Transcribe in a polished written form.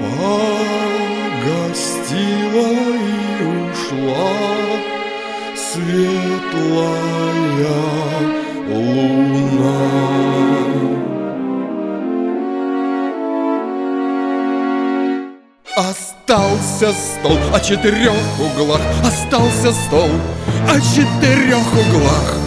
Погостила и ушла светлая луна. Остался стол о 4 углах, остался стол о 4 углах.